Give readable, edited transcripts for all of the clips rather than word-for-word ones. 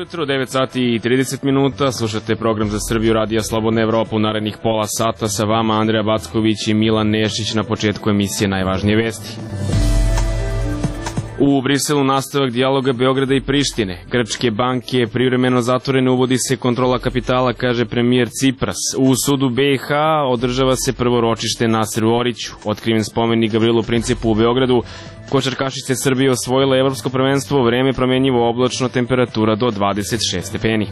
jutro, 9 sati i 30 minuta, slušate program za Srbiju Radija Slobodna Evropa u narednih pola sata, sa vama Andreja Backović i Milan Nešić. Na početku emisije najvažnije vesti. U Briselu nastavak dijaloga Beograda i Prištine. Grčke banke privremeno zatvorene, uvodi se kontrola kapitala, kaže premijer Cipras. U sudu BiH održava se prvo ročište Naseru Oriću. Otkriven spomenik Gavrilu Principu u Beogradu. Košarkašice Srbije osvojile evropsko prvenstvo, vreme promenjivo, oblačno, temperatura do 26 stepeni.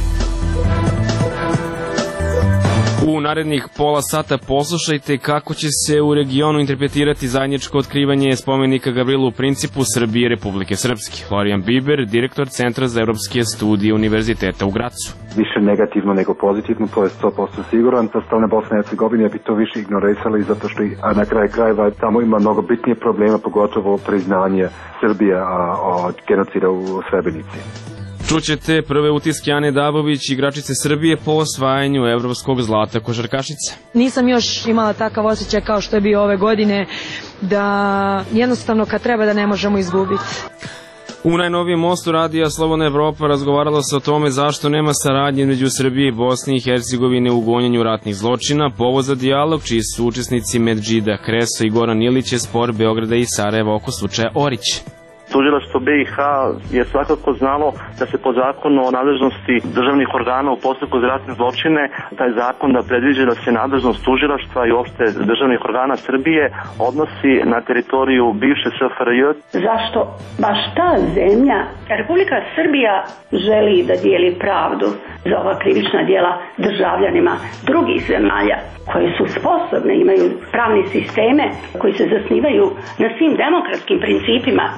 U narednih pola sata poslušajte kako će se u regionu interpretirati zajedničko otkrivanje spomenika Gavrilu Principu Srbije i Republike Srpske. Florijan Biber, direktor Centra za evropske studije Univerziteta u Gracu. Više negativno nego pozitivno, to je 100% siguran. Sa strane Bosne i Hercegovine bi to više ignorisali, zato što na kraju krajeva tamo ima mnogo bitnije problema, pogotovo priznanje Srbije od genocida u Srebrenici. Čućete prve utiske Ane Dabović, igračice Srbije po osvajanju evropskog zlata košarkašice. Nisam još imala takav osjećaj kao što je bio ove godine, da jednostavno kad treba da ne možemo izgubiti. U najnovijem mostu Radija Slobodna Evropa razgovaralo se o tome zašto nema saradnje među Srbije i Bosne i Hercegovine u gonjenju ratnih zločina. Povod za dijalog, čiji su učesnici Medžida Kreso i Goran Ilić, je spor Beograda i Sarajeva oko slučaja Orić. Tužilaštvo BiH je svakako znalo da se po zakonu o nadležnosti državnih organa u postupku za ratne zločine, taj zakon da predviđa da se nadležnost tužilaštva i uopšte državnih organa Srbije odnosi na teritoriju bivše SFRJ. Zašto baš ta zemlja? Republika Srbija želi da dijeli pravdu za ova krivična djela državljanima drugih zemalja koje su sposobne, imaju pravne sisteme koji se zasnivaju na svim demokratskim principima.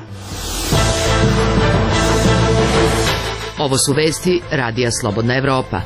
Ovo su vesti Radija Slobodna Evropa.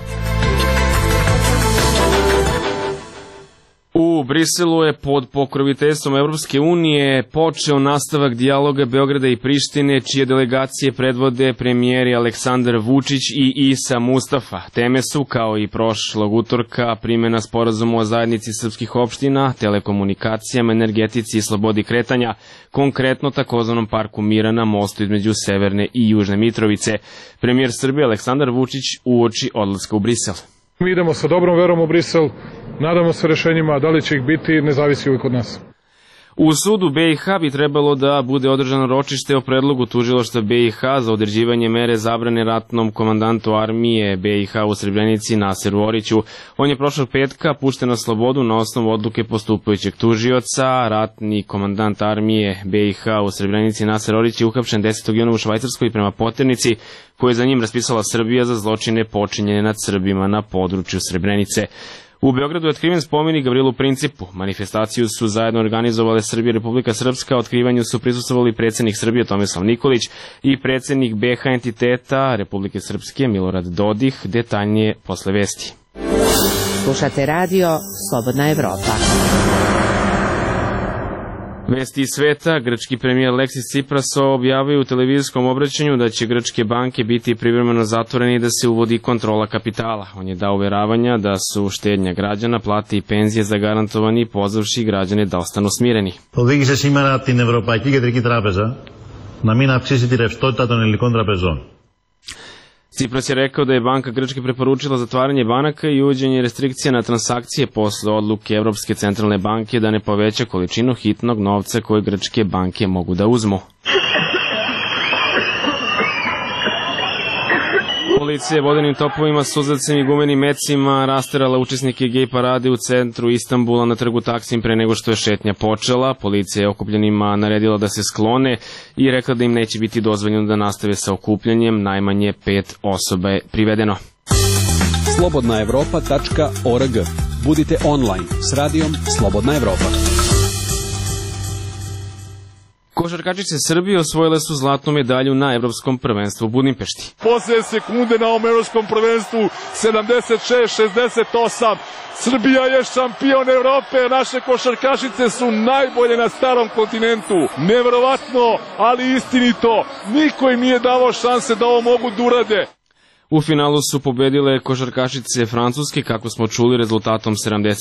U Briselu je pod pokroviteljstvom Evropske unije počeo nastavak dijaloga Beograda i Prištine, čije delegacije predvode premijeri Aleksandar Vučić i Isa Mustafa. Teme su, kao i prošlog utorka, primjena sporazuma o zajednici srpskih opština, telekomunikacijama, energetici i slobodi kretanja, konkretno takozvanom parku mira na mostu između Severne i Južne Mitrovice. Premijer Srbije Aleksandar Vučić uoči odlaska u Brisel. Mi idemo sa dobrom verom u Brisel, nadamo se rešenjima, da li će ih biti, ne zavisi uvijek od nas. U sudu BiH bi trebalo da bude održano ročište o predlogu tužilaštva BiH za određivanje mere zabrane ratnom komandantu armije BiH u Srebrenici Naseru Oriću. On je prošlog petka pušten na slobodu na osnovu odluke postupajućeg tužioca. Ratni komandant armije BiH u Srebrenici Naser Orić je uhapšen 10. juna u Švajcarskoj prema poternici koju je za njim raspisala Srbija za zločine počinjene nad Srbima na području Srebrenice. U Beogradu je otkriven spomenik Gavrilu Principu. Manifestaciju su zajedno organizovale Srbija i Republika Srpska. Otkrivanju su prisustvovali predsjednik Srbije Tomislav Nikolić i predsjednik BiH entiteta Republike Srpske Milorad Dodik. Detaljnije posle vesti. Slušate radio Slobodna Evropa. Vesti iz sveta. Grčki premijer Aleksis Tsipras objavio u televizijskom obraćanju da će grčke banke biti privremeno zatvorene i da se uvodi kontrola kapitala. On je dao uveravanja da su štednja građana, plate i penzije zagarantovani, pozvavši građane da ostanu smireni. Οδήγησε σήμερα την Ευρωπαϊκή Κεντρική Τράπεζα να μην αυξήσει τη ρευστότητα των ελληνικών τραπεζών. Cipras je rekao da je Banka Grčke preporučila zatvaranje banaka i uvođenje restrikcija na transakcije posle odluke Evropske centralne banke da ne poveća količinu hitnog novca koje grčke banke mogu da uzmu. Policija je vodenim topovima, suzacem i gumenim mecima rasterala učesnike gej parade u centru Istanbula na trgu Taksim pre nego što je šetnja počela. Policija je okupljenima naredila da se sklone i rekla da im neće biti dozvoljeno da nastave sa okupljanjem. Najmanje 5 osoba je privedeno. slobodnaevropa.org. Budite online s radijom Slobodna Evropa. Košarkačice Srbije osvojile su zlatnu medalju na Evropskom prvenstvu u Budimpešti. Poslije sekunde na ovom Evropskom prvenstvu 76-68. Srbija je šampion Evrope, naše košarkašice su najbolje na starom kontinentu. Neverovatno, ali istinito. Niko im nije davao šanse da ovo mogu da urade. U finalu su pobedile košarkašice Francuske, kako smo čuli, rezultatom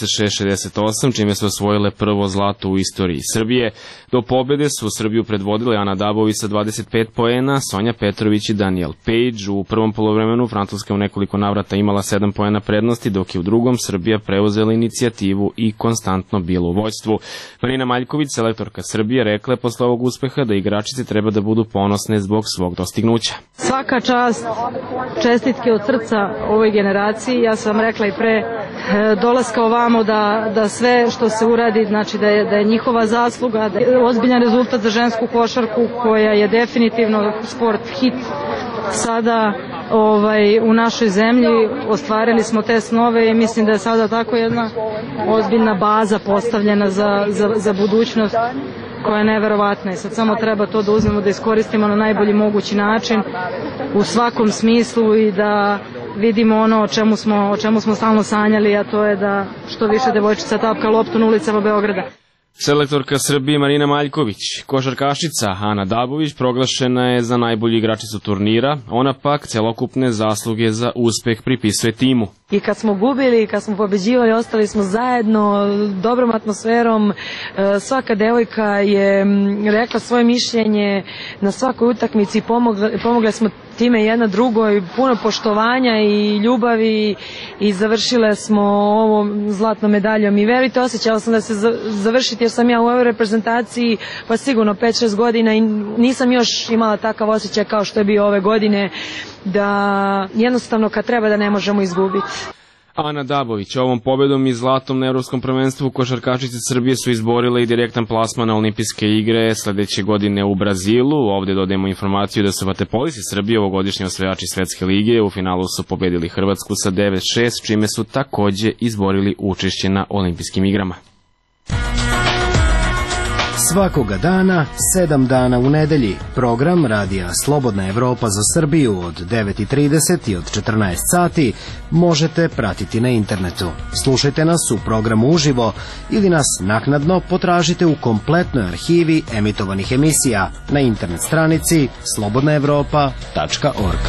76-68, čime su osvojile prvo zlato u istoriji Srbije. Do pobede su Srbiju predvodile Ana Dabović sa 25 poena, Sonja Petrović i Daniel Page. U prvom poluvremenu Francuska u nekoliko navrata imala 7 poena prednosti, dok je u drugom Srbija preuzela inicijativu i konstantno bila u vođstvu. Marina Maljković, selektorka Srbije, rekla je posle ovog uspeha da igračice treba da budu ponosne zbog svog dostignuća. Svaka čast, čestitke od srca ovoj generaciji. Ja sam rekla i pre dolaska ovamo da sve što se uradi, znači da je njihova zasluga, da je ozbiljan rezultat za žensku košarku koja je definitivno sport hit sada u našoj zemlji. Ostvarili smo te snove i mislim da je sada tako jedna ozbiljna baza postavljena za budućnost koja je neverovatna i sad samo treba to da uzmemo, da iskoristimo na najbolji mogući način u svakom smislu i da vidimo ono o čemu smo stalno sanjali, a to je da što više devojčica tapka loptu na ulicama Beograda. Selektorka Srbije Marina Maljković. Košarkašica Ana Dabović proglašena je za najbolju igračicu turnira, ona pak celokupne zasluge za uspeh pripisuje timu. I kad smo gubili, kad smo pobeđivali, ostali smo zajedno, dobrom atmosferom. Svaka devojka je rekla svoje mišljenje na svakoj utakmici, pomogle smo time jedna drugoj, puno poštovanja i ljubavi i završile smo ovo zlatnom medaljom. I verujte, osjećala sam da se završiti jer sam ja u ovoj reprezentaciji pa sigurno 5-6 godina i nisam još imala takav osjećaj kao što je bio ove godine, da jednostavno kad treba da ne možemo izgubiti. Ana Dabović ovom pobedom i zlatom na Evropskom prvenstvu košarkašice Srbije su izborile i direktan plasman na olimpijske igre sledeće godine u Brazilu. Ovde dodajemo informaciju da su vaterpolisti Srbije ovogodišnji osvajači svetske lige. U finalu su pobedili Hrvatsku sa 9-6, čime su takođe izborili učešće na olimpijskim igrama. Svakoga dana, 7 dana u nedelji, program Radija Slobodna Evropa za Srbiju od 9:30 i od 14 sati možete pratiti na internetu. Slušajte nas u programu uživo ili nas naknadno potražite u kompletnoj arhivi emitovanih emisija na internet stranici slobodnaevropa.org.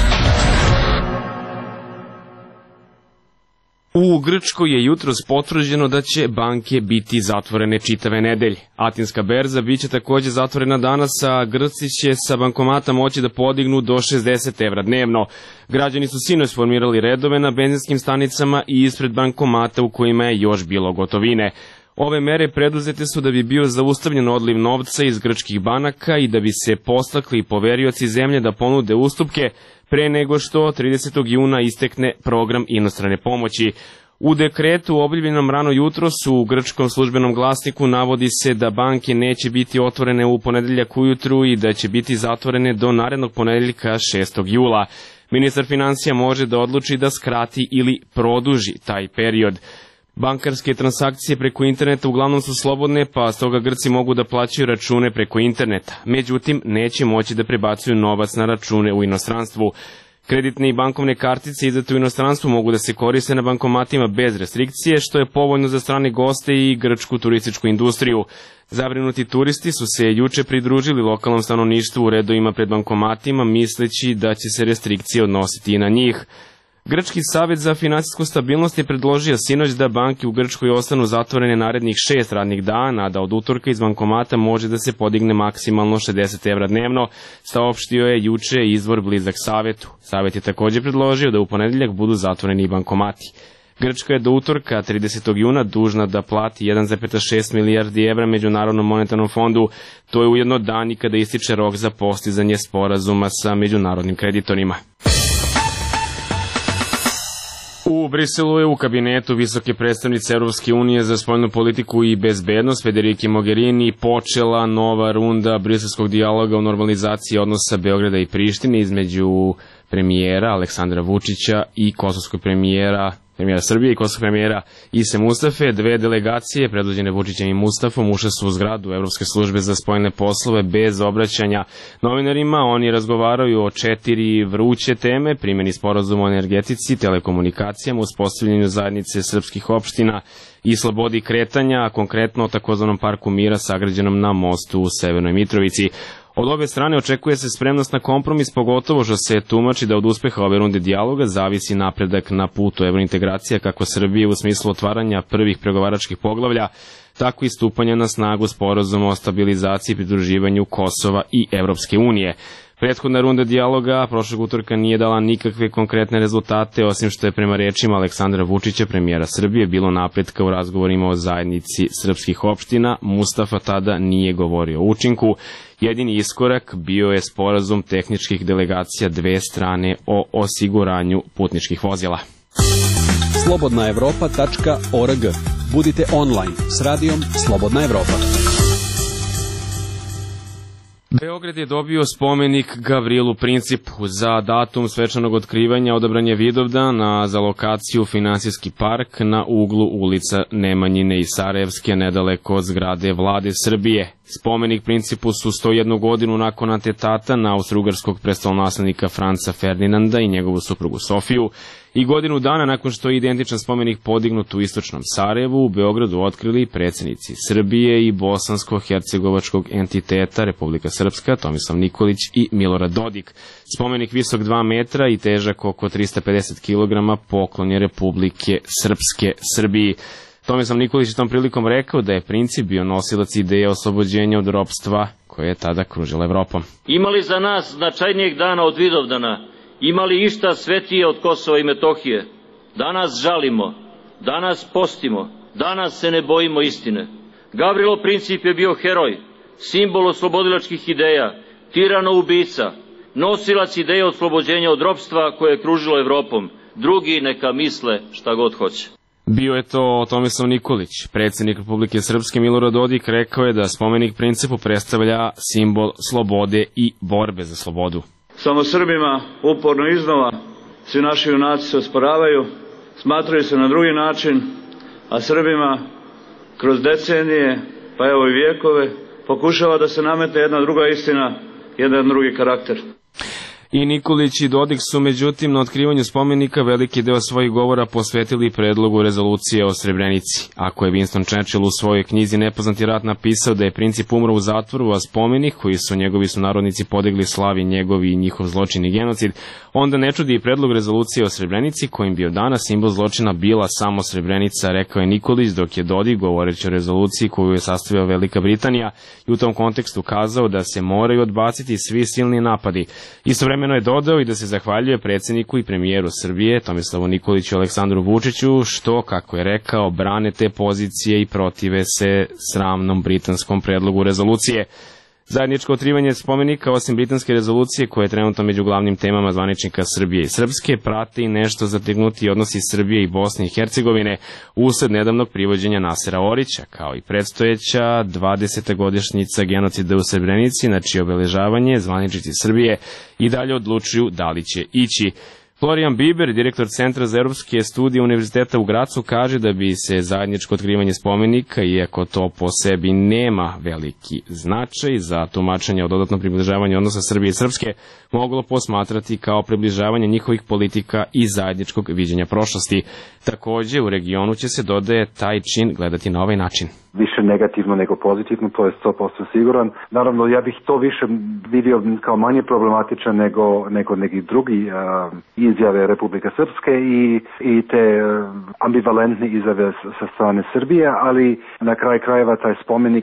U Grčkoj je jutros potvrđeno da će banke biti zatvorene čitave nedelje. Atinska berza biće takođe zatvorena danas, a Grci će sa bankomata moći da podignu do 60 evra dnevno. Građani su sinoć formirali redove na benzinskim stanicama i ispred bankomata u kojima je još bilo gotovine. Ove mere preduzete su da bi bio zaustavljen odliv novca iz grčkih banaka i da bi se podstakli poverioci zemlje da ponude ustupke pre nego što 30. juna istekne program inostrane pomoći. U dekretu objavljenom rano jutros u grčkom službenom glasniku navodi se da banke neće biti otvorene u ponedeljak ujutru i da će biti zatvorene do narednog ponedeljka 6. jula. Ministar finansija može da odluči da skrati ili produži taj period. Bankarske transakcije preko interneta uglavnom su slobodne, pa stoga Grci mogu da plaćaju račune preko interneta. Međutim, neće moći da prebacuju novac na račune u inostranstvu. Kreditne i bankovne kartice izdate u inostranstvu mogu da se koriste na bankomatima bez restrikcije, što je povoljno za strane goste i grčku turističku industriju. Zabrinuti turisti su se juče pridružili lokalnom stanovništvu u redovima pred bankomatima, misleći da će se restrikcije odnositi i na njih. Grčki savet za finansijsku stabilnost je predložio sinoć da banke u Grčkoj ostanu zatvorene narednih 6 radnih dana, a da od utorka iz bankomata može da se podigne maksimalno 60 evra dnevno, saopštio je juče izvor blizak savetu. Savet je takođe predložio da u ponedeljak budu zatvoreni i bankomati. Grčka je do utorka 30. juna dužna da plati 1,6 milijardi evra Međunarodnom monetarnom fondu. To je ujedno dan i kada ističe rok za postizanje sporazuma sa međunarodnim kreditorima. U Briselu je u kabinetu visoke predstavnice Europske unije za spoljnu politiku i bezbednost Federike Mogherini počela nova runda briselskog dijaloga o normalizaciji odnosa Beograda i Prištine između premijera Aleksandra Vučića i kosovskog premijera Srbije i kosovskog premijera Ise Mustafe. Dve delegacije predvođene Vučićem i Mustafom ušle su u zgradu Evropske službe za spoljne poslove bez obraćanja novinarima. Oni razgovaraju o 4 vruće teme: primjeni sporazuma o energetici, telekomunikacijama, uspostavljanju zajednice srpskih opština i slobodi kretanja, a konkretno o takozvanom parku mira sagrađenom na mostu u Severnoj Mitrovici. Od obe strane očekuje se spremnost na kompromis, pogotovo što se tumači da od uspeha ove runde dijaloga zavisi napredak na putu evrointegracija kako Srbije u smislu otvaranja prvih pregovaračkih poglavlja, tako i stupanja na snagu sporazuma o stabilizaciji i pridruživanju Kosova i Evropske unije. Prethodna runda dijaloga prošlog utorka nije dala nikakve konkretne rezultate, osim što je prema rečima Aleksandra Vučića, premijera Srbije, bilo napretka u razgovorima o zajednici srpskih opština. Mustafa tada nije govorio o učinku. Jedini iskorak bio je sporazum tehničkih delegacija dve strane o osiguranju putničkih vozila. slobodnaevropa.org. Budite online s radijom Slobodna Evropa. Beograd je dobio spomenik Gavrilu Principu. Za datum svečanog otkrivanja odabran je Vidovdan, za lokaciju Finansijski park na uglu ulica Nemanjine i Sarajevske, nedaleko od zgrade Vlade Srbije. Spomenik Principu su 101 godinu nakon atentata na austrougarskog prestolonaslednika Franca Ferdinanda i njegovu suprugu Sofiju i godinu dana nakon što je identičan spomenik podignut u istočnom Sarajevu, u Beogradu otkrili predsjednici Srbije i bosansko-hercegovačkog entiteta Republika Srpska, Tomislav Nikolić i Milorad Dodik. Spomenik visok 2 metra i težak oko 350 kg poklon je Republike Srpske Srbiji. Tomislav Nikolić je tom prilikom rekao da je Princip bio nosilac ideje oslobođenja od ropstva koje je tada kružila Evropom. Imali za nas značajnijeg dana od Vidovdana? Imali išta svetije od Kosova i Metohije? Danas žalimo, danas postimo, danas se ne bojimo istine. Gavrilo Princip je bio heroj, simbol oslobodilačkih ideja, tirano-ubica, nosilac ideje oslobođenja od ropstva koje je kružilo Evropom. Drugi neka misle šta god hoće. Bio je to Tomislav Nikolić. Predsjednik Republike Srpske Milorad Dodik rekao je da spomenik Principu predstavlja simbol slobode i borbe za slobodu. Samo Srbima uporno iznova svi naši junaci se osporavaju, smatraju se na drugi način, a Srbima kroz decenije, pa evo i vijekove, pokušava da se nametne jedna druga istina, jedan drugi karakter. I Nikolić i Dodik su međutim na otkrivanju spomenika veliki deo svojih govora posvetili predlogu rezolucije o Srebrenici. Ako je Winston Churchill u svojoj knjizi Nepoznati rat napisao da je Princip umro u zatvoru, a spomenik koji su njegovi sunarodnici podigli slavi njegovi i njihov zločin i genocid, onda ne čudi i predlog rezolucije o Srebrenici kojim bi od dana simbol zločina bila samo Srebrenica, rekao je Nikolić, dok je Dodik, govoreći o rezoluciji koju je sastavila Velika Britanija, i u tom kontekstu kazao da se moraju odbaciti svi silni napadi. Istovremeno je dodao i da se zahvaljuje predsjedniku i premijeru Srbije Tomislavu Nikoliću i Aleksandru Vučiću što, kako je rekao, brane te pozicije i protive se sramnom britanskom predlogu rezolucije. Zajedničko otkrivanje spomenika, osim britanske rezolucije koja je trenutno među glavnim temama zvaničnika Srbije i Srpske, prate i nešto zategnuti odnosi Srbije i Bosne i Hercegovine usled nedavnog privođenja Nasera Orića, kao i predstojeća 20. godišnjica genocida u Srebrenici, na čije obeležavanje zvaničnici Srbije i dalje odlučuju da li će ići. Florian Biber, direktor Centra za evropske studije Univerziteta u Gracu, kaže da bi se zajedničko otkrivanje spomenika, iako to po sebi nema veliki značaj za tumačenje o dodatnom približavanju odnosa Srbije i Srpske, moglo posmatrati kao približavanje njihovih politika i zajedničkog viđenja prošlosti. Takođe, u regionu će se, dodaje, taj čin gledati na ovaj način. Više negativno nego pozitivno, to je 100% siguran. Naravno, ja bih to više vidio kao manje problematičan nego neki drugi izjave Republike Srpske i te ambivalentne izjave sa strane Srbije, ali na kraju krajeva taj spomenik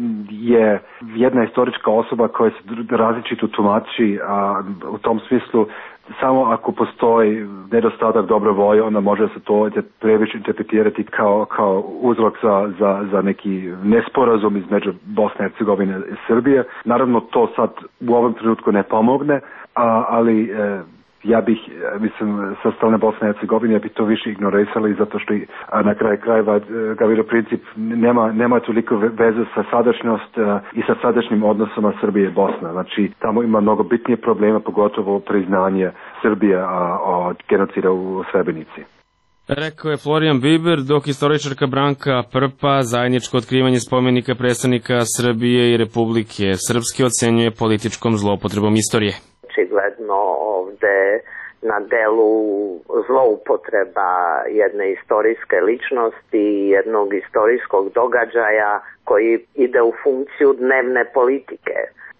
je jedna istorička osoba koja se različito tumači, a u tom smislu samo ako postoji nedostatak dobre volje, onda može se to previše interpretirati kao uzrok za neki nesporazum između Bosne i Hercegovine i Srbije. Naravno, to sad u ovom trenutku ne pomogne, ali ja bih, sa strane Bosne i Hercegovine, ja bih to više ignorisali, zato što na kraju krajeva Gavrilo Princip nema toliko veze sa sadašnjost i sa sadašnjim odnosama Srbije i Bosne. Znači, tamo ima mnogo bitnije problema, pogotovo priznanje Srbije od genocida u Srebrenici. Rekao je Florian Biber, dok istoričarka Branka Prpa zajedničko otkrivanje spomenika predstavnika Srbije i Republike Srpske ocenjuje političkom zloupotrebom istorije. Očigledno ovde na delu zloupotreba jedne istorijske ličnosti, jednog istorijskog događaja koji ide u funkciju dnevne politike.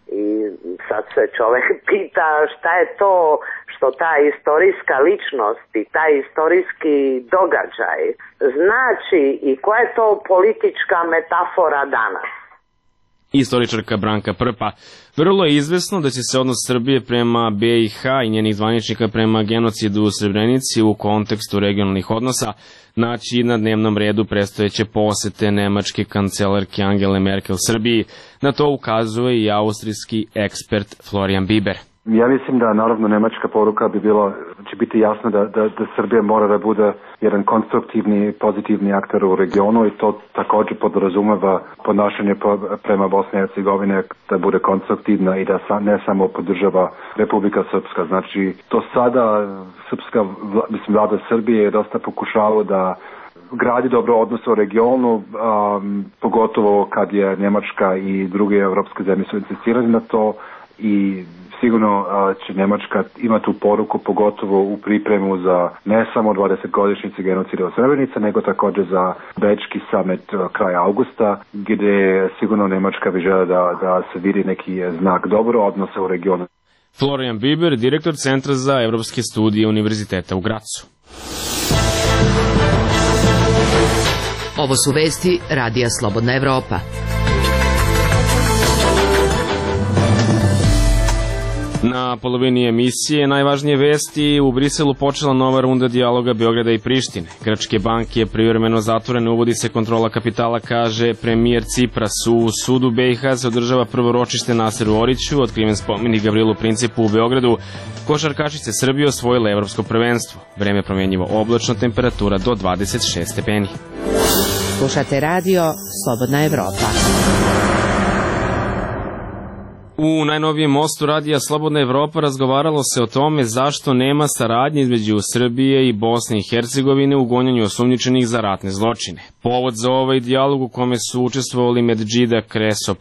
I sad se čovjek pita šta je to što ta istorijska ličnost i taj istorijski događaj znači i koja je to politička metafora danas. Istoričarka Branka Prpa. Vrlo je izvesno da će se odnos Srbije prema BiH i njenih zvaničnika prema genocidu u Srebrenici u kontekstu regionalnih odnosa naći na dnevnom redu predstojeće posete nemačke kancelarke Angele Merkel Srbiji. Na to ukazuje i austrijski ekspert Florian Biber. Ja mislim da naravno nemačka poruka bi bilo, će biti jasno da Srbija mora da bude jedan konstruktivni, pozitivni aktor u regionu i to također podrazumeva ponašanje prema Bosni i Hercegovine da bude konstruktivna i da ne samo podržava Republika Srpska. Znači, to sada srpska, vlada Srbije je dosta pokušala da gradi dobro odnose u regionu, pogotovo kad je Njemačka i druge evropske zemlje su insistirali na to i sigurno će Njemačka imati tu poruku, pogotovo u pripremu za ne samo 20-godišnjice genocida u Srebrenici, nego također za Bečki summit kraja augusta, gdje sigurno Njemačka bi žela da se vidi neki znak dobro odnosa u regionu. Florian Biber, direktor Centra za evropske studije Univerziteta u Gracu. Ovo su vesti Radija Slobodna Evropa. Na polovini emisije najvažnije vesti, u Briselu počela nova runda dijaloga Beograda i Prištine. Grčke banke je privremeno zatvorene, uvodi se kontrola kapitala, kaže premijer Cipras. U sudu BiH se održava prvo ročište Naseru Oriću, otkriven spomenik Gavrilu Principu u Beogradu. Košarkašice Srbije osvojile evropsko prvenstvo. Vreme promjenjivo oblačno, temperatura do 26 stepeni. Slušate radio Slobodna Evropa. U najnovijem mostu radija Slobodna Evropa razgovaralo se o tome zašto nema saradnje između Srbije i Bosne i Hercegovine u gonjenju osumnjičenih za ratne zločine. Povod za ovaj dijalog u kome su učestvovali Medžida Kreso,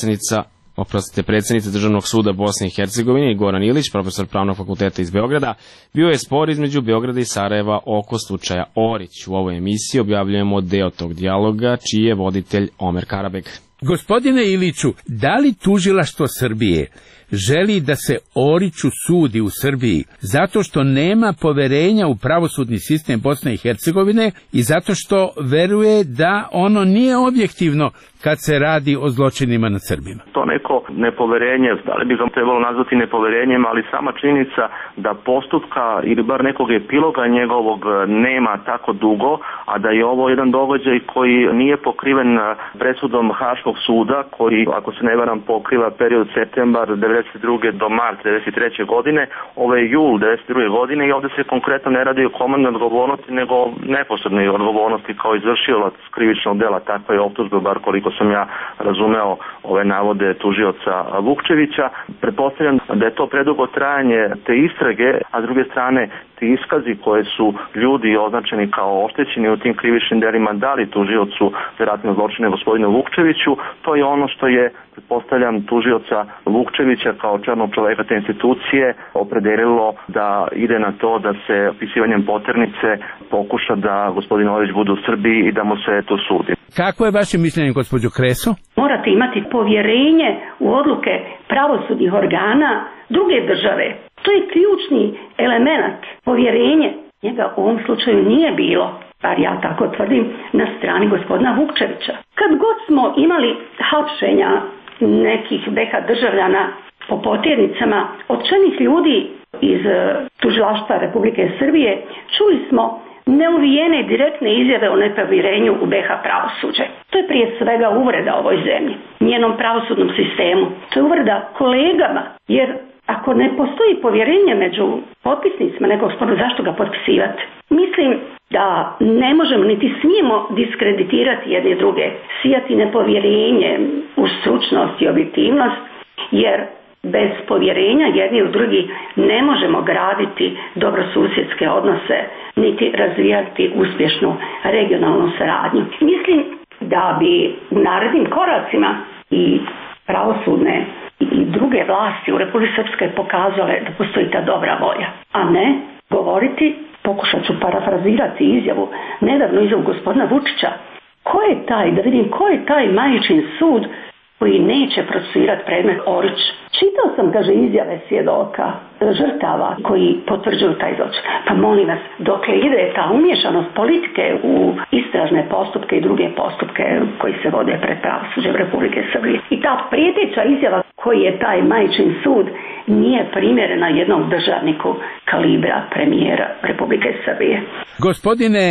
predsjednica Državnog suda Bosne i Hercegovine, i Goran Ilić, profesor Pravnog fakulteta iz Beograda, bio je spor između Beograda i Sarajeva oko slučaja Orić. U ovoj emisiji objavljujemo deo tog dijaloga, čiji je voditelj Omer Karabeg. Gospodine Iliću, da li tužilaštvo Srbije želi da se Oriću sudi u Srbiji zato što nema poverenja u pravosudni sistem Bosne i Hercegovine i zato što veruje da ono nije objektivno kad se radi o zločinima nad Srbima? To neko nepoverenje, da li bi ga trebalo nazvati nepoverenjem, ali sama činjenica da postupka ili bar nekog epiloga njegovog nema tako dugo, a da je ovo jedan događaj koji nije pokriven presudom Haškog suda, koji, ako se ne varam, pokriva period septembar 1992. do mart 1993. godine, ovo je jul 1992. godine i ovdje se konkretno ne radi o komandnoj odgovornosti, nego neposrednoj odgovornosti kao izvršilac krivičnog dela. Takva je optužba, bar koliko sam ja razumeo ove navode tužioca Vukčevića. Pretpostavljam da je to predugo trajanje te istrage, a s druge strane ti iskazi koje su ljudi označeni kao oštećeni u tim krivičnim delima dali tužiocu za ratne zločine gospodinu Vukčeviću, to je ono što je, pretpostavljam, tužioca Vukčevića kao čelnog čoveka te institucije opredelilo da ide na to da se opisivanjem poternice pokuša da gospodin Orić bude u Srbiji i da mu se to sudi. Kako je vaše mišljenje, gospođo Kreso? Morate imati povjerenje u odluke pravosudnih organa druge države. To je ključni element, povjerenje. Njega u ovom slučaju nije bilo, bar ja tako tvrdim, na strani gospodina Vukčevića. Kad god smo imali hapšenja nekih BiH državljana po poternicama od čelnih ljudi iz tužilaštva Republike Srbije, čuli smo neuvijene direktne izjave o nepovjerenju u BiH pravosuđe. To je prije svega uvreda ovoj zemlji, njenom pravosudnom sistemu. To je uvreda kolegama, jer ako ne postoji povjerenje među potpisnicima nekog spora, zašto ga potpisivati? Mislim da ne možemo niti smijemo diskreditirati jedne druge, sijati nepovjerenje u stručnost i objektivnost, jer bez povjerenja jedni u drugi ne možemo graditi dobrosusjedske odnose, niti razvijati uspješnu regionalnu saradnju. Mislim da bi u narednim koracima i pravosudne i druge vlasti u Republici Srpskoj pokazale da postoji ta dobra volja, a ne govoriti, pokušat ću parafrazirati nedavnu izjavu gospodina Vučića, ko je taj majčin sud koji neće procesuirati predmet Orić. Čitao sam, kaže, izjave svjedoka, žrtava koji potvrđuju taj zločin. Pa molim vas, dokle ide ta umješanost politike u istražne postupke i druge postupke koji se vode pred pravosuđem Republike Srbije. I ta prijeteća izjava koji je taj majčin sud nije primjerena jednom državniku kalibra premijera Republike Srbije. Gospodine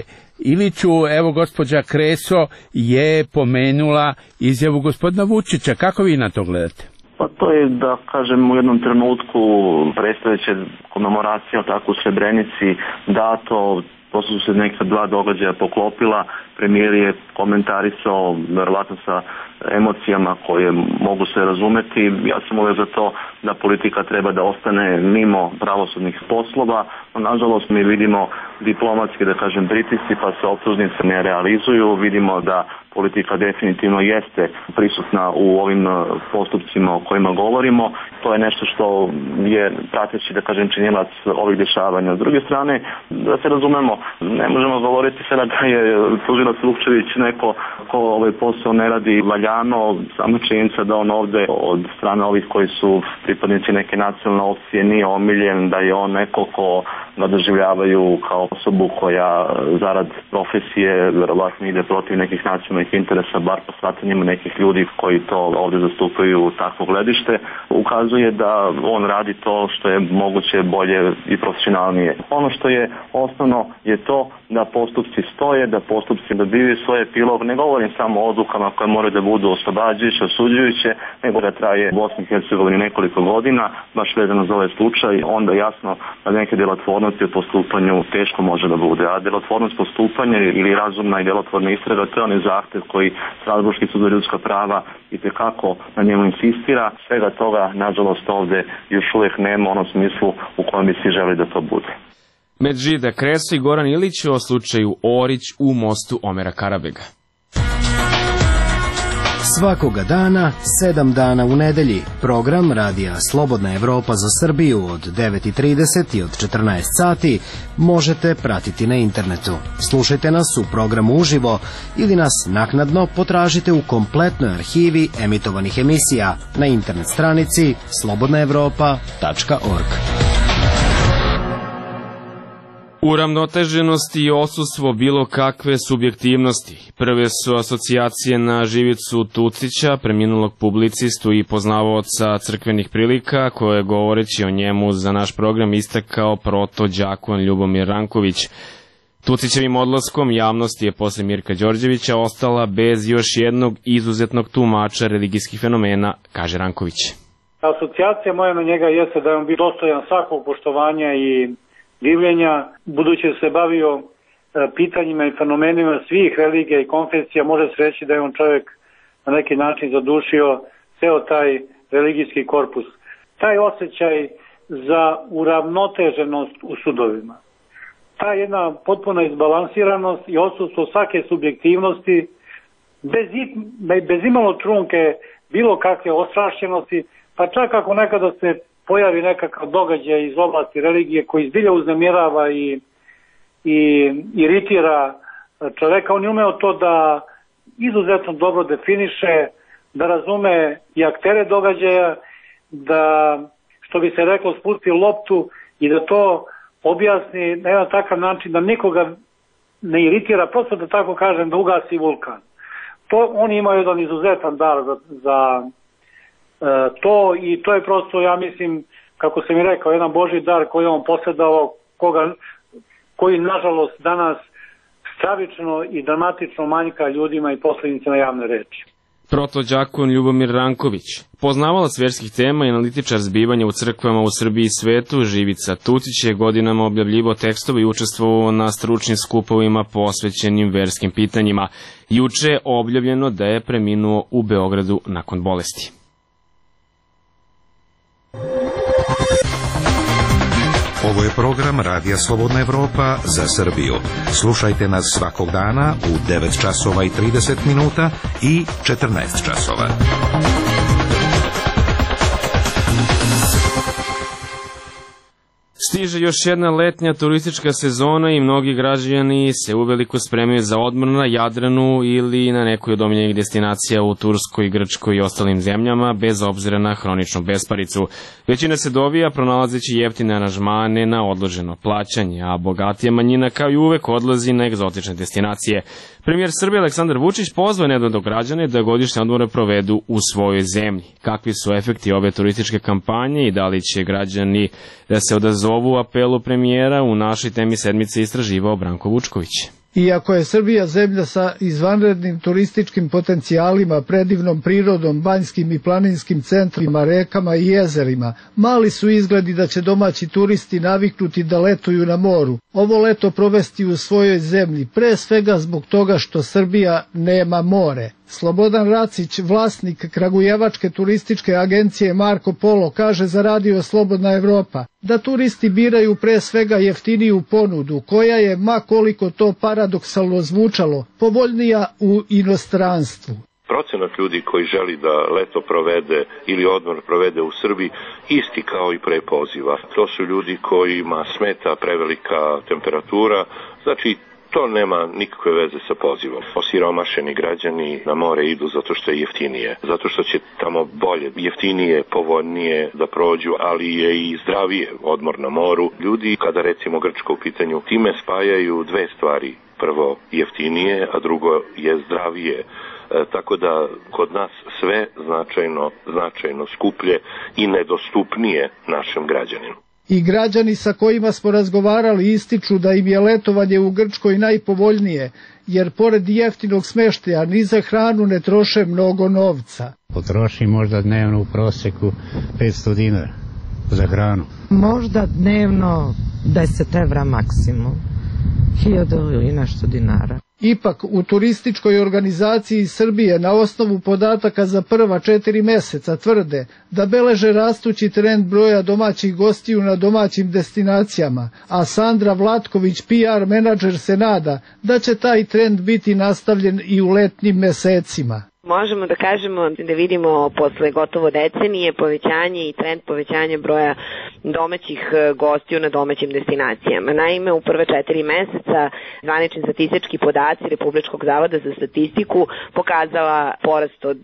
Iliću, evo gospođa Kreso je pomenula izjavu gospodina Vučića. Kako vi na to gledate? Pa to je, da kažem, u jednom trenutku predstojeće komemoracije tako u Srebrenici dato, to su se neka dva događaja poklopila, premijer je komentarisao verovatno sa emocijama koje mogu se razumeti. Ja sam uvijek za to da politika treba da ostane mimo pravosudnih poslova. Nažalost, mi vidimo diplomatski, da kažem, pritisci, pa se optužnice ne realizuju. Vidimo da politika definitivno jeste prisutna u ovim postupcima o kojima govorimo. To je nešto što je prateći, da kažem, činilac ovih dešavanja. S druge strane, da se razumemo, ne možemo govoriti sada da je tužilac Vukčević neko ko ovaj posao ne radi valjano, samo činjenica da on ovde od strane ovih koji su pripadnici neke nacionalne opcije nije omiljen, da je on neko ko ga doživljavaju kao osobu koja zarad profesije verovatno ide protiv nekih nacionalnih interesa, bar po shvatanjima nekih ljudi koji to ovde zastupaju takvo gledište, ukazuje da on radi to što je moguće bolje i profesionalnije. Ono što je osnovno je to da postupci stoje, da postupci dobivaju svoj epilog. Ne govorim samo o odlukama koje moraju da budu oslobađajuće, osuđujuće, nego da traje Bosni i Hercegovini nekoliko godina, baš vezano za ovaj slučaj, onda jasno da neke djelotvornosti u postupanju teško može da bude. A djelotvornost postupanja ili razumna i djelotvorna istraga, to je onaj zahtev koji Strasbourški sud za ljudska prava itekako na njemu insistira. Svega toga, nažalost, ovde još uvijek nema u onom smislu u kojem bi svi želi da to bude. Medžida Kreso i Goran Ilić o slučaju Orić u mostu Omera Karabega. Svakoga dana, 7 dana u nedelji, program Radija Slobodna Evropa za Srbiju od 9:30 i od 14 sati možete pratiti na internetu. Slušajte nas u programu uživo ili nas naknadno potražite u kompletnoj arhivi emitovanih emisija na internet stranici slobodnaevropa.org. Uravnoteženost i odsustvo bilo kakve subjektivnosti. Prve su asocijacije na Živicu Tucića, preminulog publicistu i poznavaoca crkvenih prilika, koje je govoreći o njemu za naš program istakao protođakon Ljubomir Ranković. Tucićevim odlaskom javnost je posle Mirka Đorđevića ostala bez još jednog izuzetnog tumača religijskih fenomena, kaže Ranković. Asocijacija moja na njega jeste da je on bio dostojan svakog poštovanja i divljenja, budući se bavio pitanjima i fenomenima svih religija i konfesija, može se reći da je on čovjek na neki način zadušio ceo taj religijski korpus. Taj osjećaj za uravnoteženost u sudovima, ta jedna potpuna izbalansiranost i odsustvo svake subjektivnosti, bez imalo trunke bilo kakve ostrašćenosti, pa čak ako nekada se pojavi nekakav događaj iz oblasti religije koji zbilja uznemirava i iritira čoveka, on je umeo to da izuzetno dobro definiše, da razume i aktere događaja, da, što bi se reklo, spusti loptu i da to objasni na jedan takav način da nikoga ne iritira, prosto da tako kažem, da ugasi vulkan. On ima jedan izuzetan dar za to i to je prosto, ja mislim, kako sam i rekao, jedan Božji dar koji on posjedao, koji nažalost danas stravično i dramatično manjka ljudima i poslednicima javne reči. Protođakon Ljubomir Ranković, poznavalac verskih tema i analitičar zbivanja u crkvama u Srbiji i svetu, Živica Tucić je godinama objavljivao tekstove i učestvovao na stručnim skupovima posvećenim verskim pitanjima. Juče je objavljeno da je preminuo u Beogradu nakon bolesti. Ovo je program Radija Slobodna Evropa za Srbiju. Slušajte nas svakog dana u 9 časova i 30 minuta i 14 časova. Stiže još jedna letnja turistička sezona i mnogi građani se uveliko spremaju za odmor na Jadranu ili na nekoj od omiljenih destinacija u Turskoj, Grčkoj i ostalim zemljama, bez obzira na hroničnu besparicu. Većina se dovija pronalazeći jeftine aranžmane na odloženo plaćanje, a bogatija manjina kao i uvek odlazi na egzotične destinacije. Premijer Srbije Aleksandar Vučić pozvao nedavno građane da godišnje odmore provedu u svojoj zemlji. Kakvi su efekti ove turističke kampanje i da li će građani da se odazovu apelu premijera, u našoj temi sedmice istraživao Branko Vučković. Iako je Srbija zemlja sa izvanrednim turističkim potencijalima, predivnom prirodom, banjskim i planinskim centrima, rekama i jezerima, mali su izgledi da će domaći turisti naviknuti da letuju na moru, ovo leto provesti u svojoj zemlji, pre svega zbog toga što Srbija nema more. Slobodan Racić, vlasnik kragujevačke turističke agencije Marko Polo, kaže za radio Slobodna Evropa da turisti biraju pre svega jeftiniju ponudu, koja je, ma koliko to paradoksalno zvučalo, povoljnija u inostranstvu. Procenat ljudi koji želi da leto provede ili odmor provede u Srbiji isti kao i pre poziva. To su ljudi kojima smeta prevelika temperatura, znači to nema nikakve veze sa pozivom. Osiromašeni građani na more idu zato što je jeftinije, zato što će tamo bolje, jeftinije, povoljnije da prođu, ali je i zdravije odmor na moru. Ljudi, kada recimo Grčka u pitanju, time spajaju dve stvari. Prvo jeftinije, a drugo je zdravije. Tako da kod nas sve značajno skuplje i nedostupnije našem građaninu. I građani sa kojima smo razgovarali ističu da im je letovanje u Grčkoj najpovoljnije, jer pored jeftinog smeštaja ni za hranu ne troše mnogo novca. Potroši možda dnevno u proseku 500 dinara za hranu. Možda dnevno 10 evra maksimum, 1000 i nešto dinara. Ipak, u turističkoj organizaciji Srbije na osnovu podataka za prva 4 meseca tvrde da beleže rastući trend broja domaćih gostiju na domaćim destinacijama, a Sandra Vlatković, PR menadžer, se nada da će taj trend biti nastavljen i u letnjim mesecima. Možemo da kažemo da vidimo posle gotovo decenije povećanje i trend povećanja broja domaćih gostiju na domaćim destinacijama. Naime, u prve 4 meseca zvanični statistički podaci Republičkog zavoda za statistiku pokazala porast od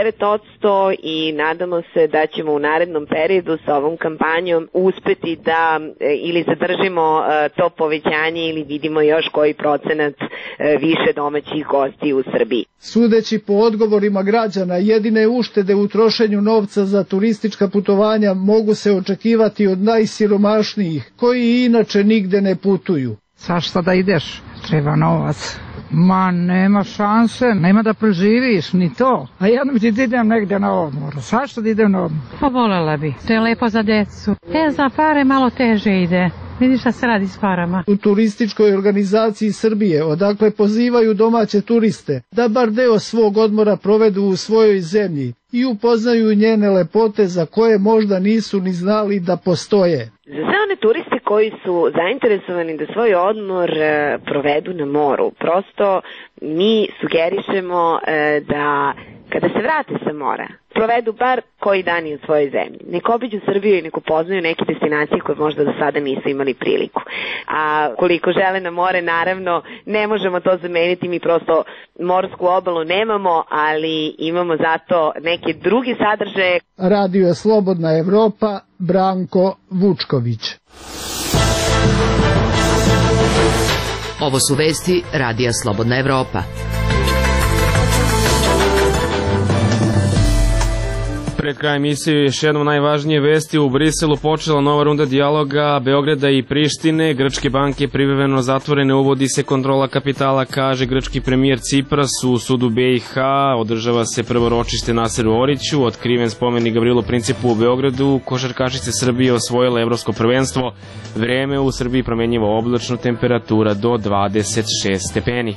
9% i nadamo se da ćemo u narednom periodu sa ovom kampanjom uspeti da ili zadržimo to povećanje ili vidimo još koji procenat više domaćih gostiju u Srbiji. Sudeći po odgovorima građana, jedine uštede u trošenju novca za turistička putovanja mogu se očekivati od najsiromašnijih, koji inače nigde ne putuju. Zašto da ideš? Treba novac. Ma nema šanse, nema da preživiš ni to. A jednom ti idem negde na odmor. Zašto da idem na odmor? Pa volela bi. To je lepo za decu. Za pare malo teže ide. Vidiš šta se radi s parama. U turističkoj organizaciji Srbije, odakle pozivaju domaće turiste da bar deo svog odmora provedu u svojoj zemlji i upoznaju njene lepote za koje možda nisu ni znali da postoje. Za sve one turiste koji su zainteresovani da svoj odmor provedu na moru, prosto mi sugerišemo da kada se vrate sa mora, provedu bar koji dani u svojoj zemlji. Nek obiđu Srbiju i nek upoznaju neke destinacije koje možda do sada nisu imali priliku. A koliko žele na more, naravno, ne možemo to zameniti, mi prosto morsku obalu nemamo, ali imamo zato neke druge sadržaje. Radio Slobodna Evropa, Branko Vučković. Ovo su vesti Radija Slobodna Evropa. Pred krajem emisije još jednom najvažnije vesti. U Briselu počela nova runda dijaloga Beograda i Prištine. Grčke banke privremeno zatvorene, uvodi se kontrola kapitala, kaže grčki premijer Cipras. U sudu BiH održava se prvo ročište Naseru Oriću, otkriven spomenik Gavrilu Principu u Beogradu. Košarkašice Srbije osvojile evropsko prvenstvo. Vreme u Srbiji promenjivo oblačno, temperatura do 26 stepeni.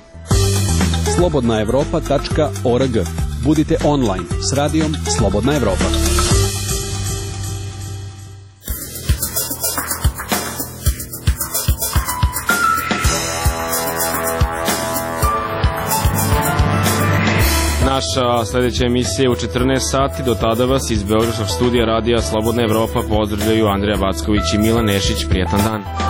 slobodnaevropa.org. Budite online s radijom Slobodna Evropa. naša sledeća emisija u 14 sati. Do tada vas iz Beogradskog studija radija Slobodna Evropa pozdravljaju Andreja Backović i Milan Nešić. Prijatan dan.